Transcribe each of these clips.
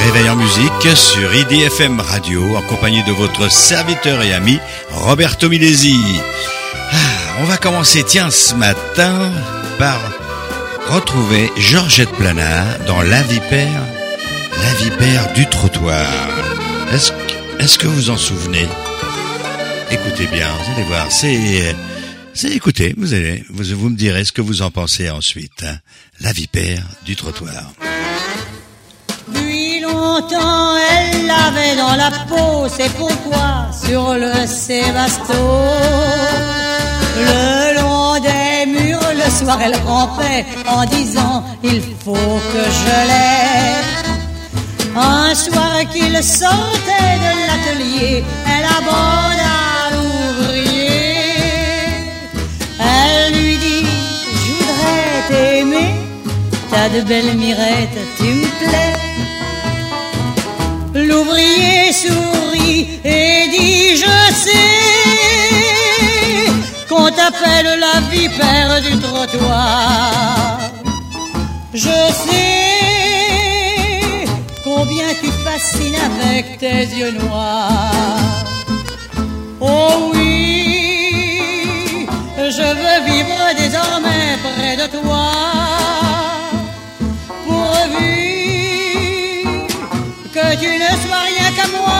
Réveil en musique sur IDFM Radio en compagnie de votre serviteur et ami Roberto Milesi. On va commencer ce matin par retrouver Georgette Planat dans La Vipère du trottoir. Est-ce que vous en souvenez? Écoutez bien, vous allez voir, écoutez, vous me direz ce que vous en pensez ensuite. La Vipère du trottoir. Depuis longtemps, elle l'avait dans la peau, c'est pourquoi sur le Sébasto, le long des murs, le soir elle rampait en disant il faut que je l'aie. Un soir qu'il sortait de l'atelier, elle aborde à l'ouvrier. Elle lui dit je voudrais t'aimer, t'as de belles mirettes, tu me plais. L'ouvrier sourit et dit je sais qu'on t'appelle la vipère du trottoir. Je sais combien tu fascines avec tes yeux noirs. Oh oui, je veux vivre désormais près de toi, pourvu que tu ne sois rien qu'à moi.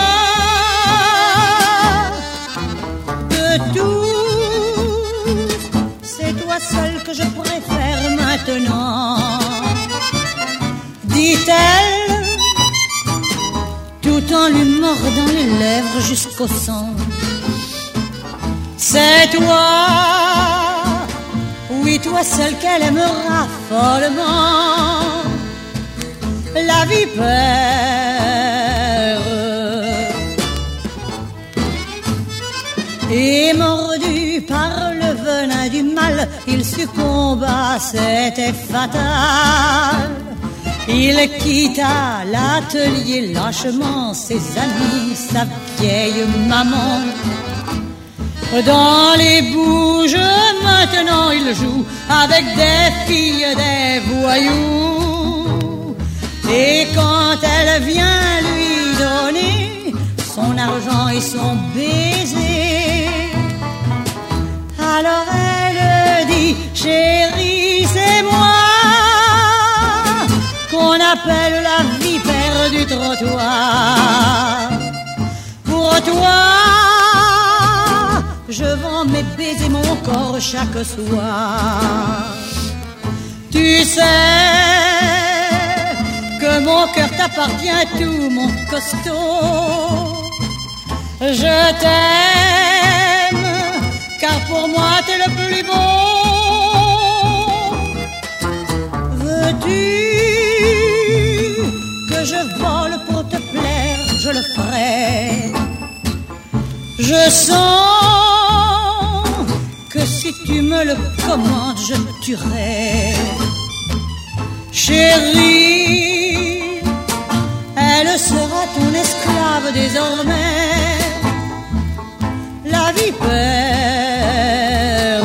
De tous, c'est toi seul que je préfère maintenant, dit-elle, tout en lui mordant les lèvres jusqu'au sang. C'est toi, oui toi seul qu'elle aimera follement. La vipère et mordu par le venin du mal, il succomba, c'était fatal. Il quitta l'atelier lâchement, ses amis, sa vieille maman. Dans les bouges maintenant il joue avec des filles, des voyous. Et quand elle vient lui donner son argent et son baiser, alors elle dit chérie c'est moi qu'on appelle la vipère du trottoir. Pour toi je vends mes baisers, mon corps chaque soir. Tu sais que mon cœur t'appartient tout, mon costaud. Je t'aime, car pour moi t'es le plus beau. Veux-tu que je vole pour te plaire? Je le ferai. Je sens que si tu me le commandes, je te tuerai. Chérie, elle sera ton esclave désormais, la vipère.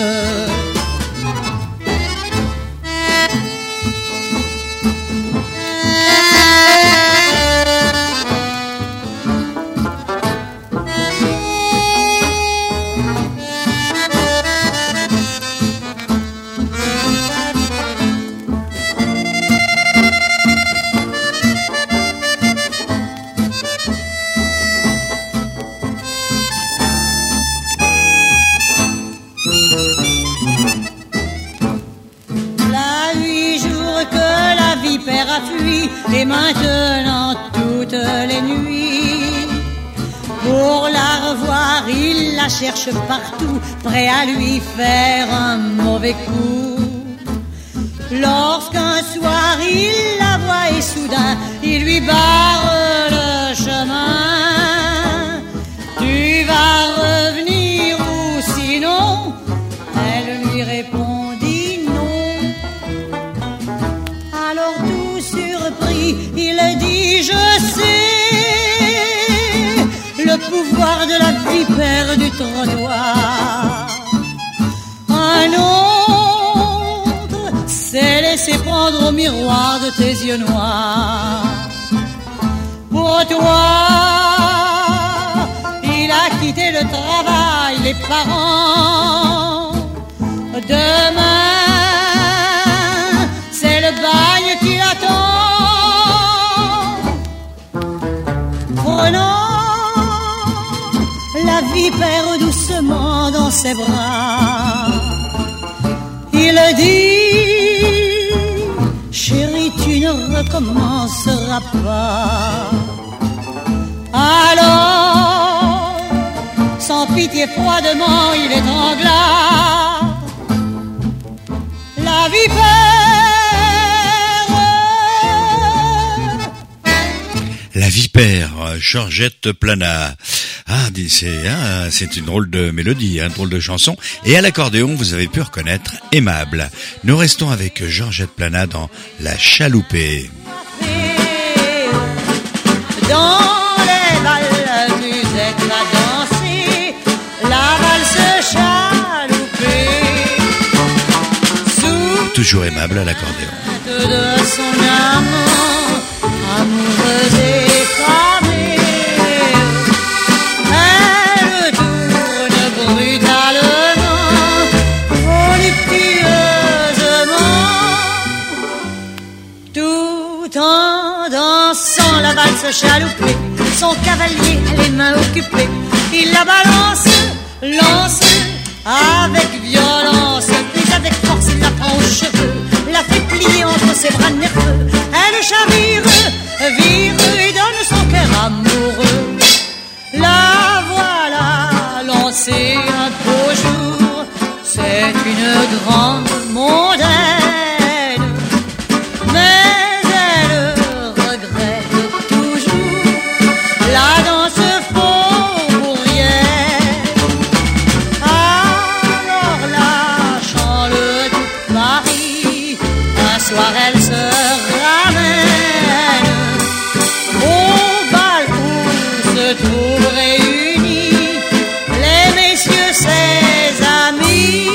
Et maintenant toutes les nuits, pour la revoir il la cherche partout, prêt à lui faire un mauvais coup. Lorsqu'un soir il la voit et soudain il lui barre le chemin. Tu vas revenir ou sinon? Elle lui répondit non. Alors tout surpris il dit je sais le pouvoir de la vipère du trottoir. Un autre s'est laissé prendre au miroir de tes yeux noirs. trottoir. Il a quitté le travail, les parents. Demain, c'est le bagne qui l'attend. Prenant la vipère doucement dans ses bras, il dit: chérie, tu ne recommenceras pas. Alors, sans pitié, froidement, il étrangla la vipère. La vipère, Georgette Plana. Ah, c'est une drôle de mélodie, une drôle de chanson. Et à l'accordéon, vous avez pu reconnaître Aimable. Nous restons avec Georgette Plana dans La Chaloupée. Dans les balles, musette va danser, la valse chaloupée. Toujours Aimable à l'accordéon. De son amant, amoureuse effamée, elle tourne brutalement, voluptueusement, tout en dansant la valse chaloupée. Son cavalier a les mains occupées, il la balance, lance avec violence, puis avec force il la prend aux cheveux, la fait plier entre ses bras nerveux. Elle chavire, vire et donne son cœur amoureux. La voilà lancée un beau jour, c'est une grande mondaine, mais elle regrette toujours la danse faubourienne. Alors lâchant le tout Paris, un soir elle se ramène au bal où se trouvent réunis les messieurs ses amis.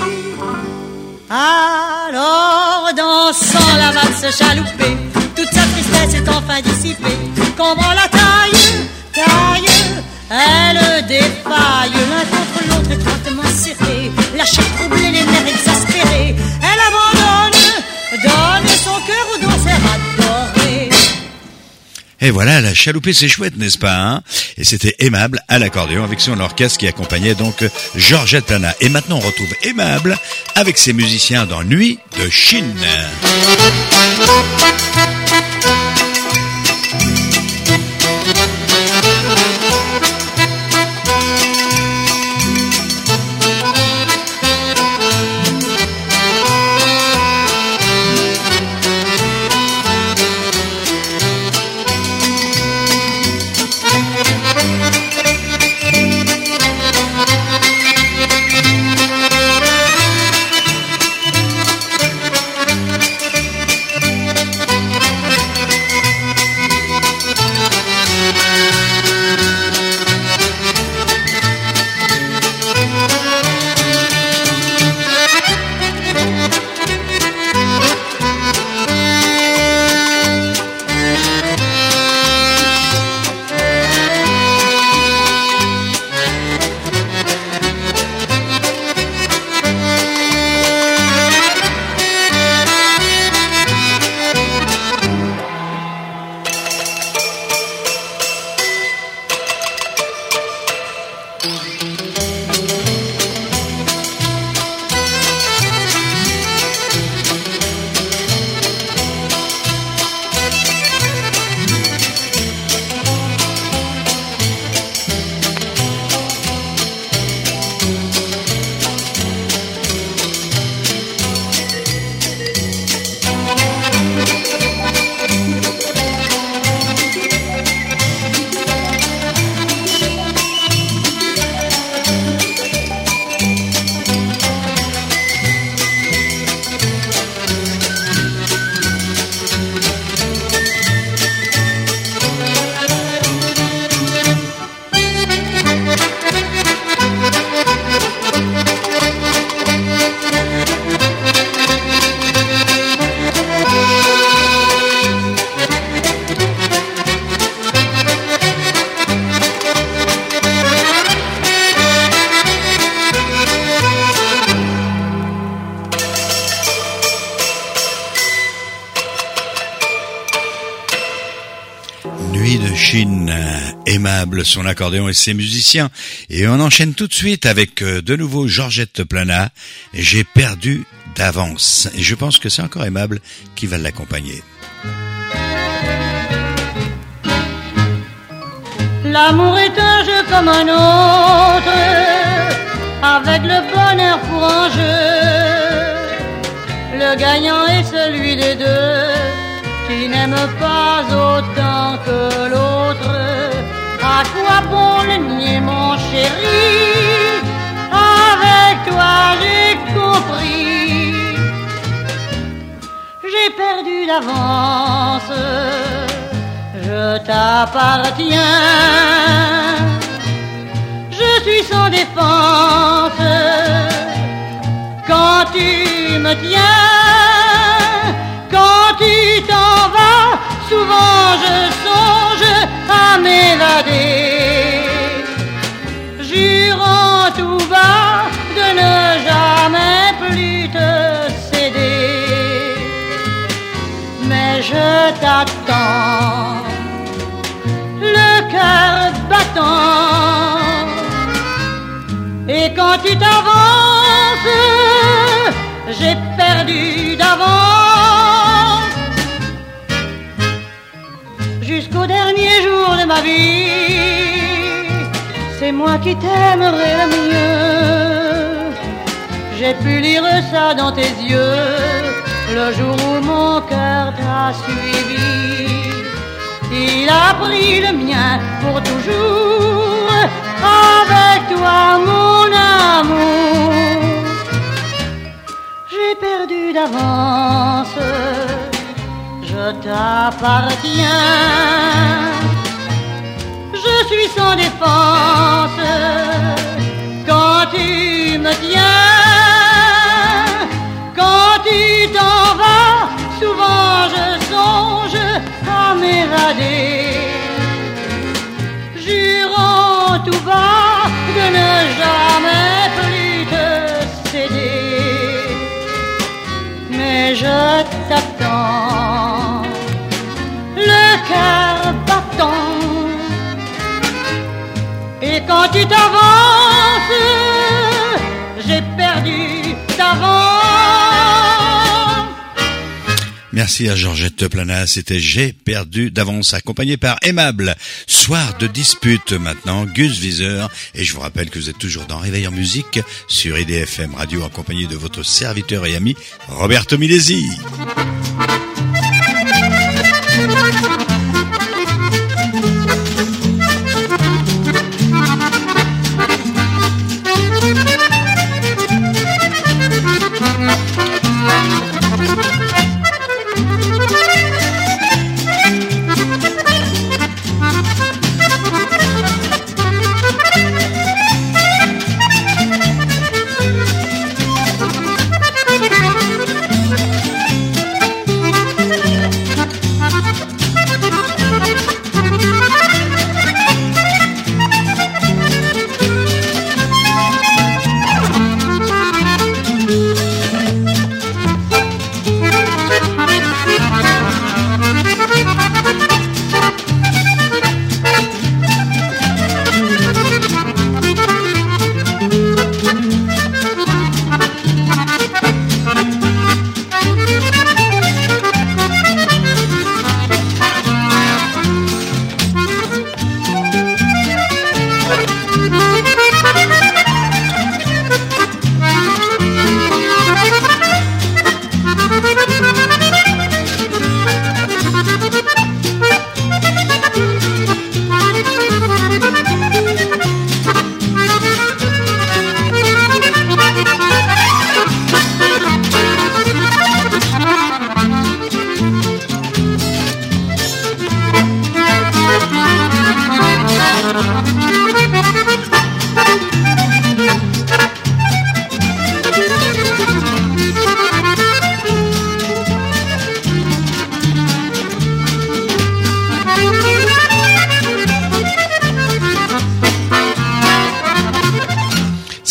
Alors dansant la valse chaloupée, toute sa tristesse est enfin dissipée. Cambrant la taille, elle défaille l'un contre l'autre étroitement serrés, la chair troublée, les nerfs exaspérés. Elle abandonne, donne son cœur aux danseurs adorés. Et voilà, La Chaloupée, c'est chouette, n'est-ce pas, hein? Et c'était Aimable à l'accordéon avec son orchestre qui accompagnait donc Georgette Plana. Et maintenant, on retrouve Aimable avec ses musiciens dans Nuit de Chine. Lui de Chine, aimable, son accordéon et ses musiciens. Et on enchaîne tout de suite avec de nouveau Georgette Plana. J'ai perdu d'avance. Et je pense que c'est encore Aimable qui va l'accompagner. L'amour est un jeu comme un autre, avec le bonheur pour enjeu. Le gagnant est celui des deux qui n'aime pas autant que l'autre. À quoi bon le nier, mon chéri? Avec toi j'ai compris. J'ai perdu d'avance, je t'appartiens. Je suis sans défense quand tu me tiens. Quand tu t'en vas, souvent je songe à m'évader, jurant tout bas de ne jamais plus te céder. Mais je t'attends, le cœur battant, et quand tu t'avances, j'ai perdu d'avance. Jusqu'au dernier jour de ma vie, c'est moi qui t'aimerai le mieux. J'ai pu lire ça dans tes yeux, le jour où mon cœur t'a suivi. Il a pris le mien pour toujours, avec toi mon amour. J'ai perdu d'avance, je t'appartiens. Je suis sans défense quand tu me tiens. Quand tu t'en vas, souvent je songe à m'évader, jurant tout bas de ne jamais plus te céder. Mais je t'attends, le cœur battant, et quand tu t'avances, j'ai perdu d'avance. Merci à Georgette Plana, c'était J'ai perdu d'avance, accompagné par Aimable. Soir de dispute maintenant, Gus Viseur, et je vous rappelle que vous êtes toujours dans Réveil en musique sur IDFM Radio, accompagné de votre serviteur et ami Roberto Milesi.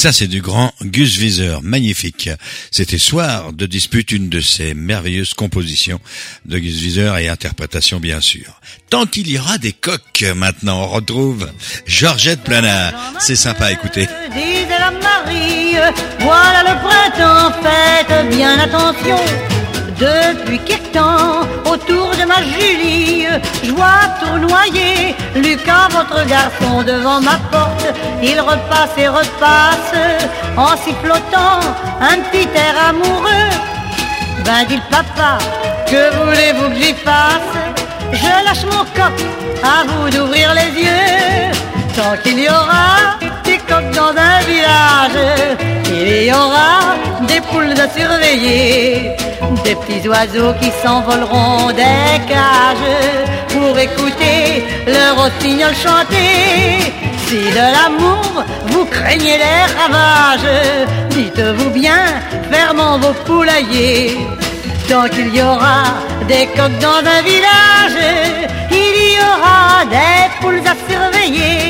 Ça, c'est du grand Gus Viseur, magnifique. C'était Soir de dispute, une de ces merveilleuses compositions de Gus Viseur et interprétation, bien sûr. Tant qu'il y aura des coqs, maintenant, on retrouve Georgette Plana. C'est sympa à écouter. Disait la Marie, voilà le printemps, faites bien attention. Depuis quelque temps, autour de ma Julie, je vois tournoyer Lucas, votre garçon, devant ma porte. Il repasse et repasse en sifflotant un petit air amoureux. Ben dit le papa, que voulez-vous que j'y fasse? Je lâche mon coq, à vous d'ouvrir les yeux. Tant qu'il y aura des coqs dans un village, il y aura des poules à surveiller, des petits oiseaux qui s'envoleront des cages pour écouter le rossignol chanter. Si de l'amour vous craignez les ravages, dites-vous bien, fermons vos poulaillers. Tant qu'il y aura des coqs dans un village, il y aura des poules à surveiller.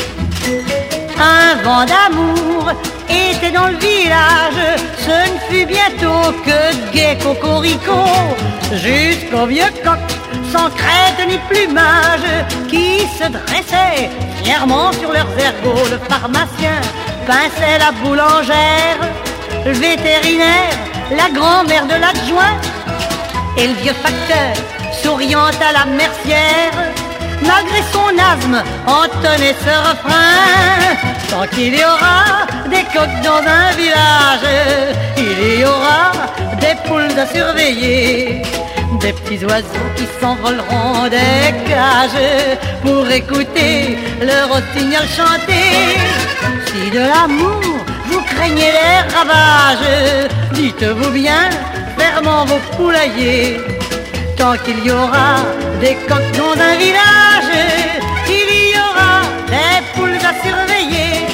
Un vent d'amour était dans le village, ce ne fut bientôt que de gai cocorico, jusqu'au vieux coq, sans crête ni plumage, qui se dressaient fièrement sur leurs ergots. Le pharmacien pinçait la boulangère, le vétérinaire, la grand-mère de l'adjoint, et le vieux facteur, souriant à la mercière, malgré son asthme, entonnait ce refrain. Tant qu'il y aura des coqs dans un village, il y aura des poules à surveiller, des petits oiseaux qui s'envoleront des cages pour écouter le rossignol chanter. Si de l'amour vous craignez les ravages, dites-vous bien, fermons vos poulaillers. Tant qu'il y aura des coqs dans un village, il y aura des poules à surveiller.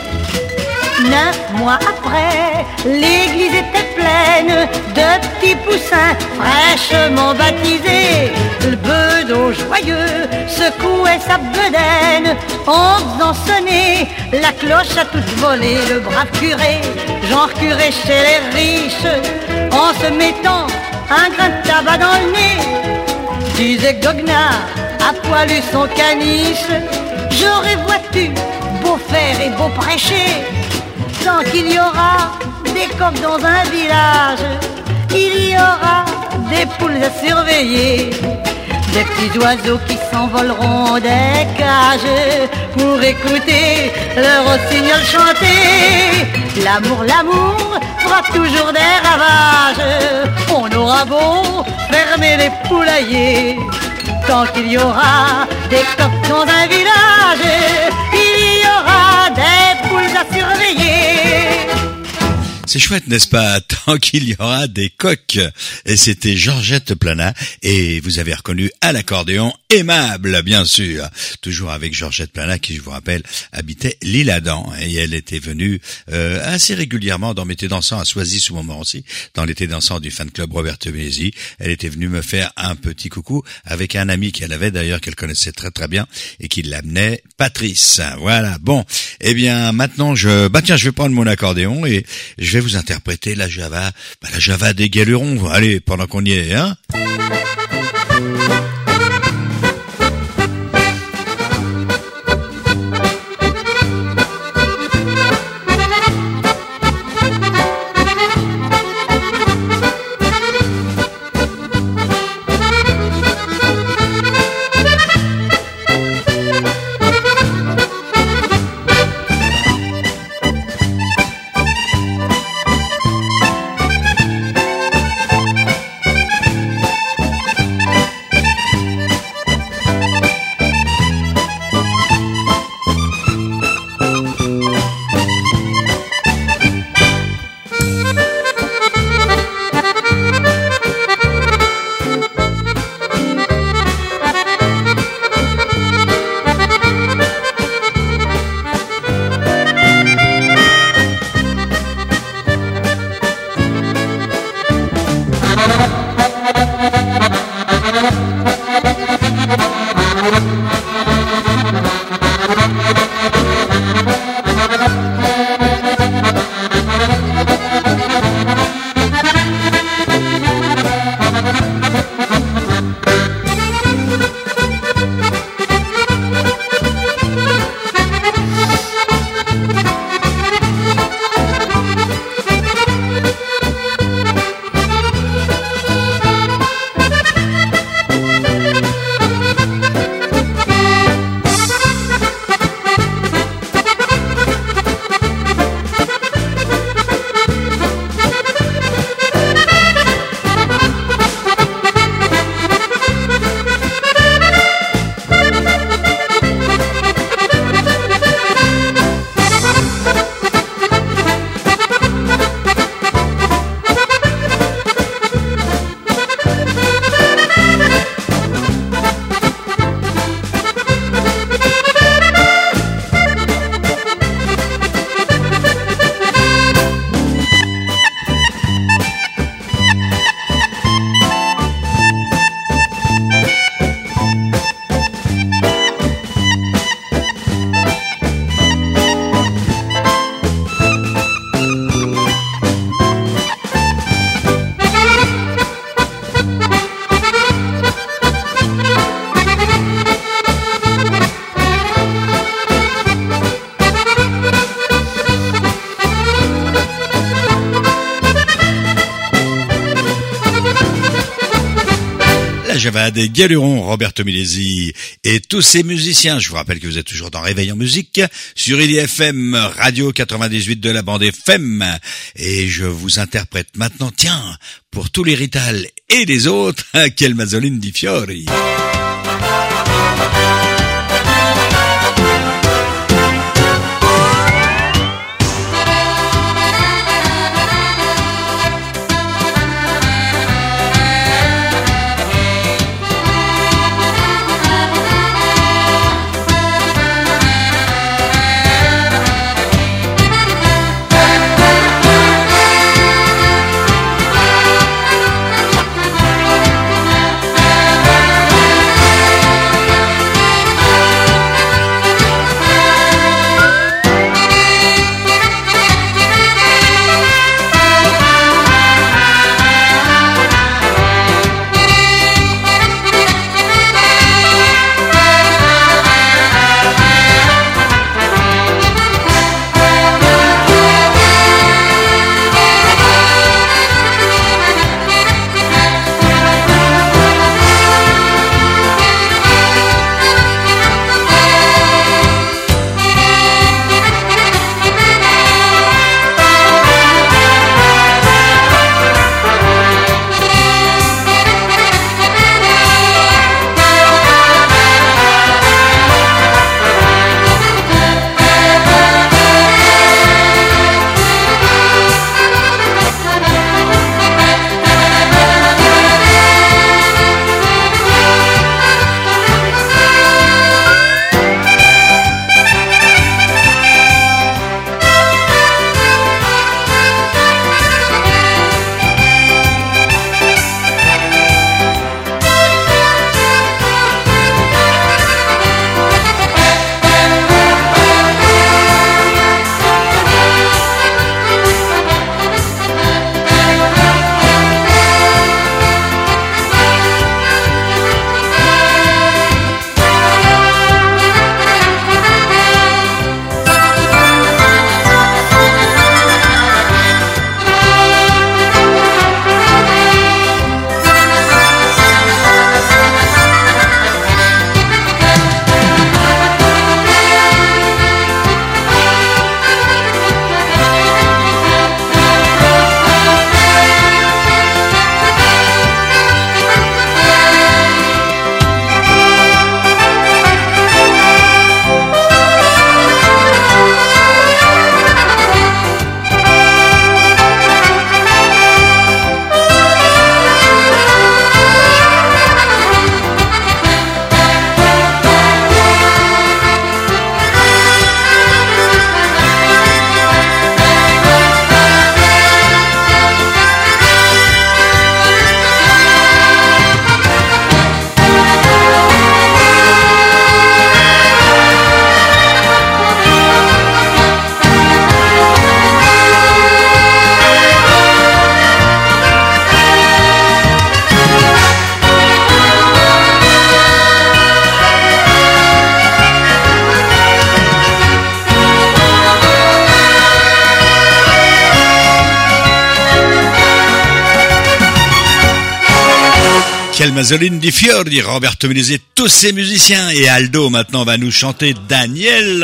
9 mois après, l'église était pleine de petits poussins fraîchement baptisés. Le bedeau joyeux secouait sa bedaine en faisant sonner la cloche à toute volée. Le brave curé, genre curé chez les riches, en se mettant un grain de tabac dans le nez, disait goguenard, à poilu son caniche, j'aurais, vois-tu, beau faire et beau prêcher, tant qu'il y aura des coqs dans un village, il y aura des poules à surveiller, des petits oiseaux qui s'envoleront des cages pour écouter le rossignol chanter. L'amour, l'amour fera toujours des ravages, on aura beau fermer les poulaillers, tant qu'il y aura des coqs dans un village, il y aura des poules à surveiller. C'est chouette, n'est-ce pas? Tant qu'il y aura des coqs. Et c'était Georgette Plana. Et vous avez reconnu à l'accordéon Aimable, bien sûr. Toujours avec Georgette Plana, qui, je vous rappelle, habitait l'Île-Adam. Et elle était venue assez régulièrement dans Mété dansant à Soisy, ce moment aussi, dans l'été dansant du fan club Robert Mézi. Elle était venue me faire un petit coucou avec un ami qu'elle avait d'ailleurs, qu'elle connaissait très très bien, et qui l'amenait, Patrice. Voilà. Bon. Eh bien, maintenant, je vais prendre mon accordéon et je vais vous interpréter la Java des Galurons. Allez, pendant qu'on y est, hein. hommage à Vade Galuron, Roberto Milesi et tous ses musiciens. Je vous rappelle que vous êtes toujours dans Réveil en musique sur IDFM Radio 98 de la bande FM. Et je vous interprète maintenant, tiens, pour tous les Rital et les autres, Quelle Masoline di Fiori. Quelle Masoline di Fiori, Roberto Milesi, tous ses musiciens. Et Aldo maintenant va nous chanter Daniel.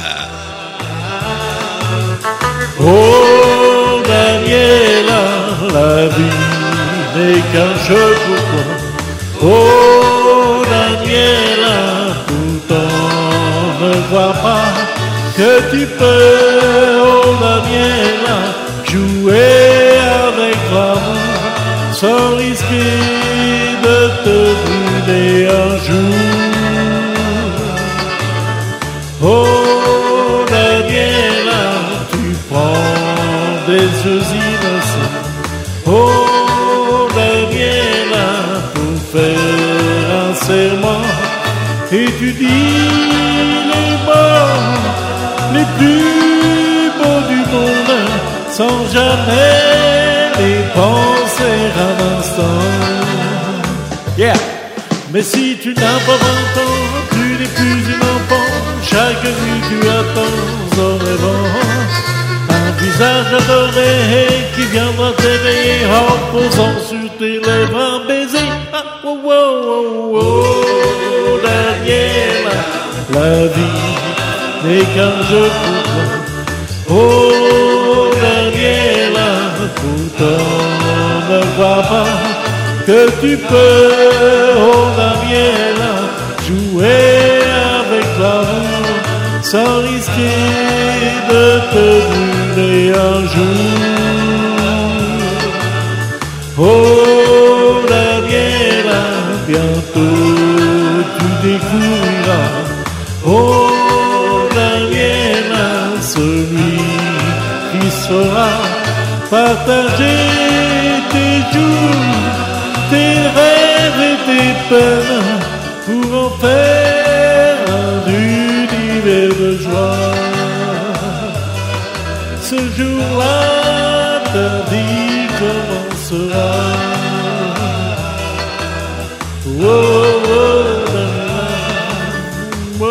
Oh Daniela, la vie n'est qu'un jeu pour toi. Oh Daniela, pourtant ne vois pas que tu peux, oh Daniela, jouer avec l'amour sans risquer de te brûler un jour. Oh Daniela, tu prends des yeux innocents. Oh Daniela, pour faire un serment, et tu dis les mots les plus beaux du monde, sans jamais les penser un instant. Yeah. Mais si tu n'as pas 20 ans, tu n'es plus une enfant. Chaque nuit tu attends en rêvant un visage adoré qui viendra t'éveiller en posant sur tes lèvres un baiser. Ah, wow, wow, vie n'est qu'un jeu pour toi. Oh Daniela, pourtant ne crois pas que tu peux, oh Daniela, jouer avec l'amour sans risquer de te brûler un jour. Oh Daniela, bientôt tu découvriras. Oh Daniela, celui qui saura partager tes jours, tes rêves et tes peines pour en faire un univers de joie. Ce jour-là, ta vie commencera. Oh, oh, oh, oh,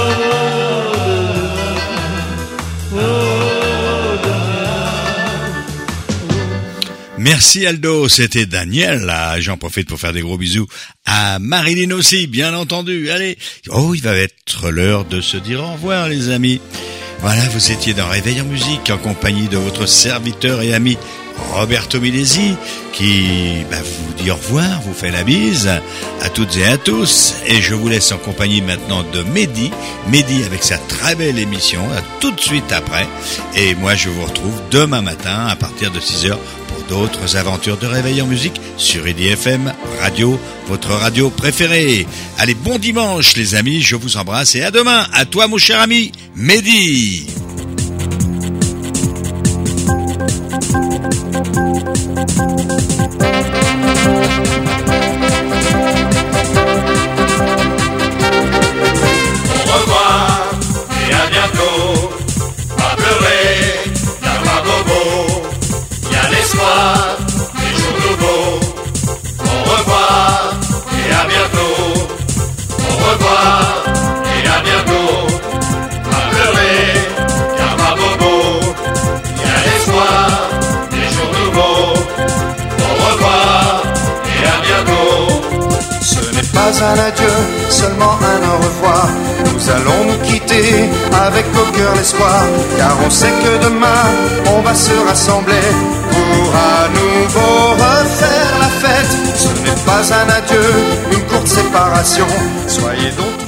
Merci Aldo, c'était Daniel, là. J'en profite pour faire des gros bisous à Marilyn aussi, bien entendu. Allez, oh, il va être l'heure de se dire au revoir, les amis. Voilà, vous étiez dans Réveil en musique en compagnie de votre serviteur et ami Roberto Milesi qui vous dit au revoir, vous fait la bise à toutes et à tous, et je vous laisse en compagnie maintenant de Mehdi avec sa très belle émission, tout de suite après, et moi je vous retrouve demain matin à partir de 6h pour d'autres aventures de Réveil en musique sur IDFM Radio, votre radio préférée. Allez, bon dimanche les amis, je vous embrasse et à demain. À toi mon cher ami Mehdi. Un adieu, seulement un au revoir. Nous allons nous quitter avec au cœur l'espoir, car on sait que demain on va se rassembler pour à nouveau refaire la fête. Ce n'est pas un adieu, une courte séparation. Soyez donc